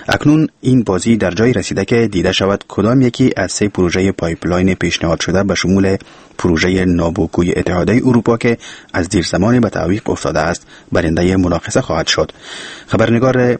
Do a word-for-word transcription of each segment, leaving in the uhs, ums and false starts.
اکنون این بازی در جای رسیده که دیده شود کدام یکی از سه پروژه پایپلاین پیشنهاد شده به شمول پروژه نابوکوی اتحادیه اروپا که از دیر زمانی به تعویق افتاده است برنده مناقصه خواهد شد. خبرنگار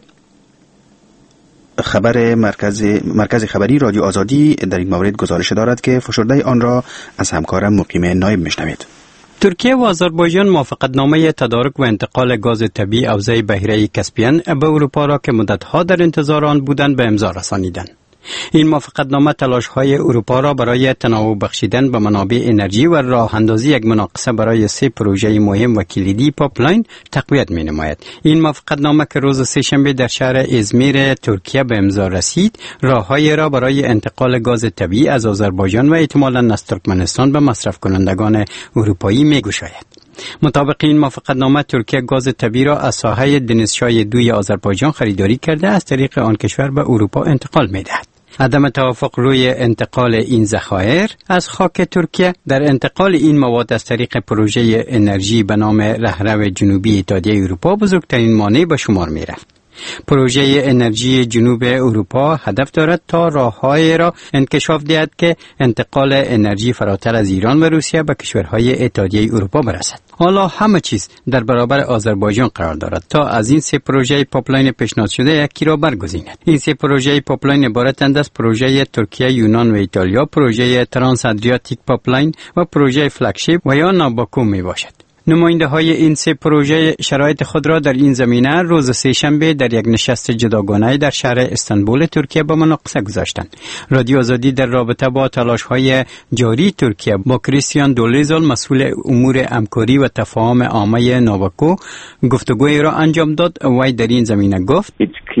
خبر مرکز مرکز خبری رادیو آزادی در این مورد گزارش دارد که فشرده آن را از همکارم مقیم نایب میشنوید. ترکیه و آذربایجان موافقتنامه تدارک و انتقال گاز طبیعی حوزه بحیره کاسپین به اروپا را که مدتها در انتظار آن بودند به امضا رسانیدند. این موافقتنامه تلاش‌های اروپا را برای تنوع بخشیدن به منابع انرژی و راه اندازی یک مناقصه برای سه پروژه مهم و کلیدی پایپلاین تقویت می‌نماید. این موافقتنامه که روز سه‌شنبه در شهر ازمیر ترکیه به امضا رسید، راه‌های را برای انتقال گاز طبیعی از آذربایجان و احتمالاً از ترکمنستان به مصرف کنندگان اروپایی می‌گشاید. مطابق این موافقتنامه ترکیه گاز طبیعی را از ساحه دنیسشای دوی آذربایجان خریداری کرده از طریق آن کشور به اروپا انتقال می‌دهد. عدم توافق روی انتقال این ذخایر از خاک ترکیه در انتقال این مواد از طریق پروژه انرژی به نام رهرو جنوبی اتحادیه اروپا بزرگترین مانع به شمار می رفت. پروژه انرژی جنوب اروپا هدف دارد تا راه‌های را انکشاف دهد که انتقال انرژی فراتر از ایران و روسیه به کشورهای اتحادیه اروپا برسد. حالا همه چیز در برابر آذربایجان قرار دارد تا از این سه پروژه پایپلاین پیشنهاد شده یکی را برگزیند. این سه پروژه پایپلاین عبارتند از پروژه ترکیه، یونان و ایتالیا، پروژه ترانس ادریاتیک پایپلاین و پروژه فلگشیپ و یا نابوکو می باشد. نماینده های این سه پروژه شرایط خود را در این زمینه روز سه‌شنبه در یک نشست جداگانه در شهر استانبول ترکیه به مناقصه گذاشتند. رادیو آزادی در رابطه با تلاش های جاری ترکیه با کریستیان دولیزال مسئول امور همکاری و تفاهم عامه نابوکو گفتگوی را انجام داد. وی در این زمینه گفت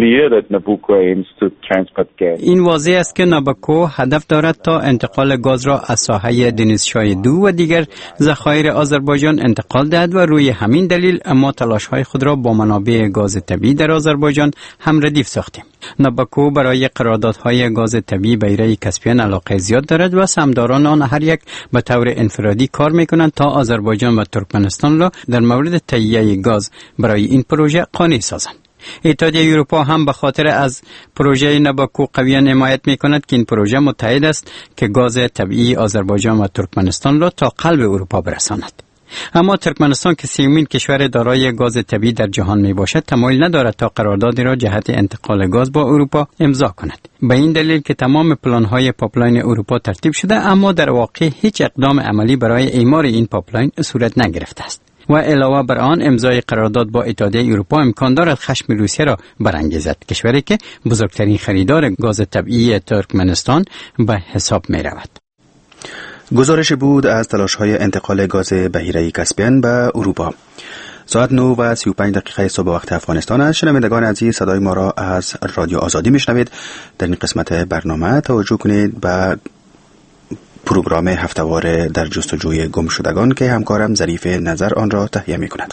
این واضح است که نابوکو هدف دارد تا انتقال گاز را از ساحه دنیسشای دو و دیگر ذخایر آذربایجان انتقال دهد و روی همین دلیل اما تلاش‌های خود را با منابع گاز طبیعی در آذربایجان هم ردیف ساختیم. نابوکو برای قراردادهای گاز طبیعی بحیره کاسپین علاقه زیاد دارد و سهامداران آن هر یک به طور انفرادی کار می‌کنند تا آذربایجان و ترکمنستان را در مورد تهیه گاز برای این پروژه قانع سازند. اتحادیه اروپا هم به خاطر از پروژه نابوکو قویاً حمایت می‌کند که این پروژه متحد است که گاز طبیعی آذربایجان و ترکمنستان را تا قلب اروپا برساند. اما ترکمنستان که سومین کشور دارای گاز طبیعی در جهان می باشد تمایل ندارد تا قراردادی را جهت انتقال گاز با اروپا امضا کند. به این دلیل که تمام پلان‌های پایپلاین اروپا ترتیب شده اما در واقع هیچ اقدام عملی برای اعمار این پایپلاین صورت نگرفته است. و علاوه بر آن امضای قرارداد با اتحادیه اروپا امکان دارد خشم روسیه را برانگیزد، کشوری که بزرگترین خریدار گاز طبیعی ترکمنستان به حساب می رود. گزارش بود از تلاش‌های انتقال گاز بحیره کاسپین به اروپا. ساعت نه و سی و پنج دقیقه صبح وقت افغانستان است. شنوندگان عزیز صدای ما را از رادیو آزادی میشنوید. در این قسمت برنامه توجه کنید به پروگرام هفته‌وار در جستجوی گمشدگان که همکارم ظریف نظر آن را تهیه می‌کند.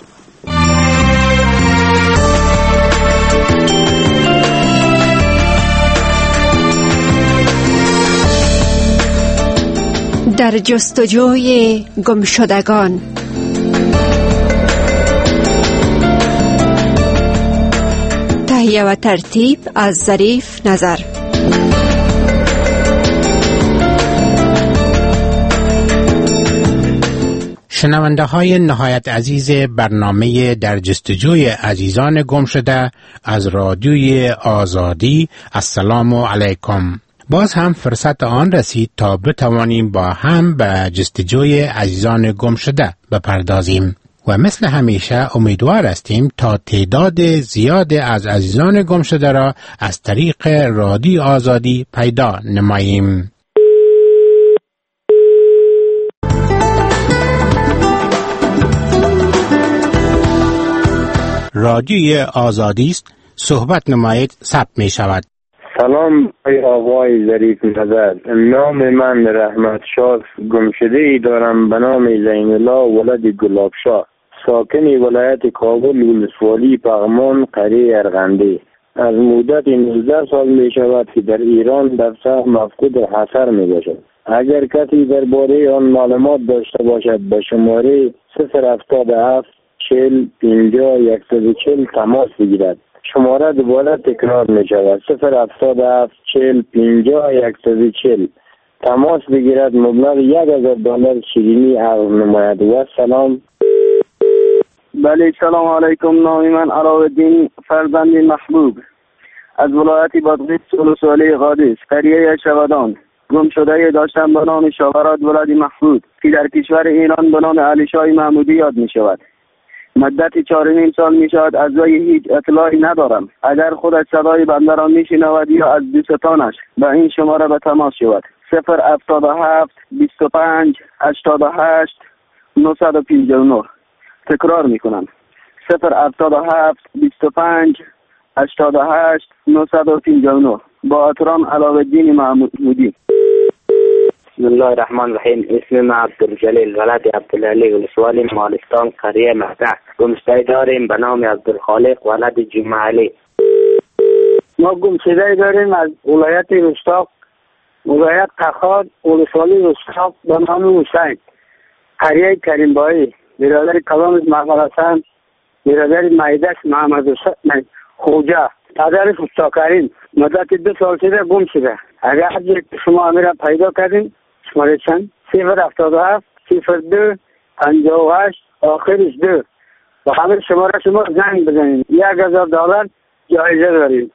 در جستجوی گمشدگان. تهیه و ترتیب از ظریف نظر. شنونده های نهایت عزیز برنامه در جستجوی عزیزان گم شده از رادیوی آزادی، السلام علیکم. باز هم فرصت آن رسید تا بتوانیم با هم به جستجوی عزیزان گم شده بپردازیم و مثل همیشه امیدوار هستیم تا تعداد زیاد از عزیزان گم شده را از طریق رادیو آزادی پیدا نماییم. رادیوی آزادی است، صحبت نمایید ثبت می شود. سلام ای آقای ظریف نظر، نام من رحمت شاه، گمشده ای دارم به نام زین الله ولد گلابشاه، ساکن ولایت کابل ولسوالی پغمان قریه ارغندی. از مدت نوزده سال می شود که در ایران در سخت مفقود حصر می باشد. اگر کسی درباره آن معلومات داشته باشد به شماره صفر هفتاد و هفت چهل پنجاه صد و چهل تماس بگیرد. شماره دوباره تکرار می شود. صفر هفتاد هفت چهل پنجاه یکصد چهل. تماس بگیرد مبلغ یک هزار دلار شیرینی عرض نماید. و سلام. بله سلام علیکم. نام من علاءالدین فرزند محبوب از ولایت بادغیس ولسوالی قادس قریه شودان گم شده داشتم به نام شاورات ولد محمود که در کشور ایران به نام علی شاه محمودی یاد می شود. مدت چهار و نیم سال می شود از وی هیچ اطلاعی ندارم. اگر خودش صدای بنده را می شنود یا از دوستانش به این شماره به تماس شود. صفر هفتاد و هفت بیست و پنج هشتاد و هشت نهصد و پنجاه و نه. تکرار می کنم. صفر هفتاد و هفت بیست و پنج هشتاد و هشت نهصد و پنجاه و نه. با احترام علاءالدین محمودی. بسم الله الرحمن الرحیم. اسم من عبدالجلیل ولد عبدالعلی ولسوالی مالستان قریه مهده. گمشده داریم به نام عبدالخالق ولد جمعه علی. ما گمشده داریم از ولایت رستاق ولایت تخار ولسوالی رستاق به نام حسین قریه کریمبایی برادر کلام محمد حسن برادر مایدش محمد حسین خوجه پدر فستاکرین. مدت دو سال شده گم شده. اگر شما امیر پیدا کردین شماره چند؟ صفر هفتاد و هفت صفر دو پنجاه و هشت آخرش دو. و همه شماره شما زنگ بزنید. یک هزار دلار جایزه دارید.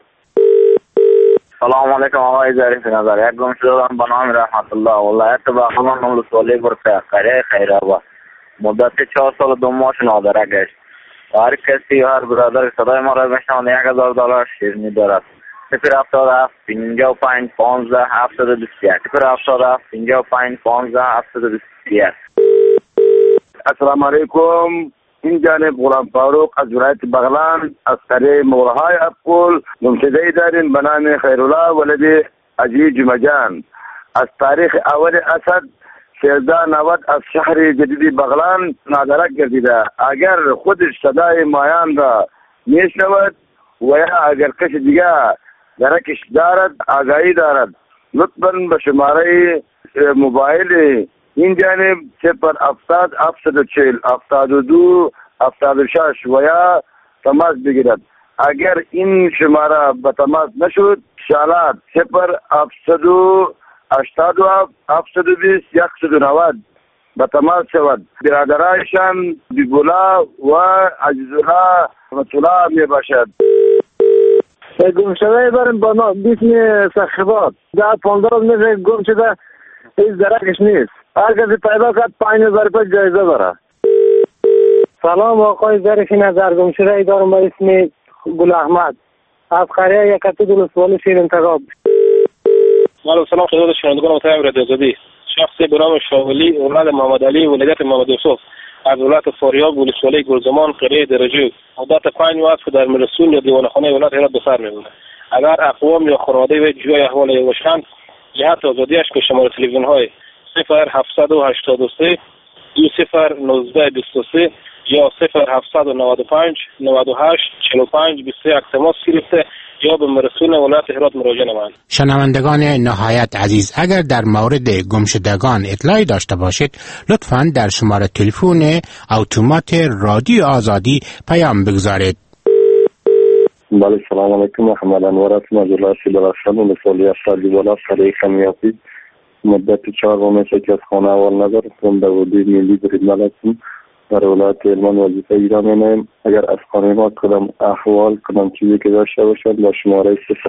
سلام علیکم آقای ظریف نظر. یک گم شده دارم به نام رحمت الله ولایت بهمان ولسوالی برسه قریه خیرآباد. مدت چهار سال و دو ماه نادره گشت. هر کسی هر برادر صدای ما را بشنوند یک هزار دلار شیرینی دارد. صفر هفتاد هفت پنجاه و پنج پانزده هفتصد و بیست و یک. صفر هفتاد هفت پنجاه و پنج پانزده هفتصد و بیست و یک. السلام علیکم. این جانب غلام فاروق از ولایت بغلان از قریه مولهای ابکل گمشده داریم به نام خیرالله ولد حاجی جمجان. از تاریخ اول اسد سیزده نود از شهر جدید بغلان نادرک گردیده. اگر خودش صدای مایان را میشنود و یا اگر کسی دیگه درکش دارد آگاهی دارد لطفاً به شماره موبایل این جانب صفر هفتاد هفتصد و چهل هفتاد و دو هفتاد و شش و یا تماس بگیرد. اگر این شماره به تماس نشد شالات صفر هفتصد و هشتاد و هفت هفتصد و بیست یکصد و نود به تماس شود. برادرایشان بیگولا و عزیزالله رحمت الله می باشد. گم شده داریم با ما بیسم سخبات ده پانزده میشه گم شده هیچ درکش نیست. هر کسی پیدا کرد پنج هزار روپیه جایزه داره. سلام آقای ظریف نظر. گم شده دارم با اسم گل احمد از قریه یکتی ولسوالی شیر انتخاب. سلام سلام خدمت شنوندگان محترم رادیو آزادی. شخصی به نام شاولی اولاد محمد علی ولایت محمد یوسف از ولایت فاریاب ولسوالی گلزمان قریه درجه مدت پنج ماه است در مرسون یا دیوانخانه ولایت هرات به سر میبرد. اگر اقوام یا خانواده و جوی احوال وشکن جهت آزادیش به شماره تلفن های صفر هفتصد و هشتاد و سه دو صفر نوزده بیست و سه یا صفر هفتصد و نود و پنج نود و هشت چهل و پنج بیست و یک تماس گرفته یا به مرسون ولایت هرات مراجعه نمایند. شنوندگان نهایت عزیز، اگر در مورد گمشدگان اطلاعی داشته باشید لطفاً در شماره تلفن اتومات رادیو آزادی پیام بگذارید. بله سلام علیکم. محمد انور هستم از ولایت بلخشان ولسوالی افسردی بالا قریه خمیاتی. مدت چهار ماه است که از خانه اول نظر from داودی ملی بریدمل هستم در ولایت علمان وظیفه ایران می‌نهم. اگر از خانه ما کدام احوال کدام چیزی که داشته باشد با شماره صفر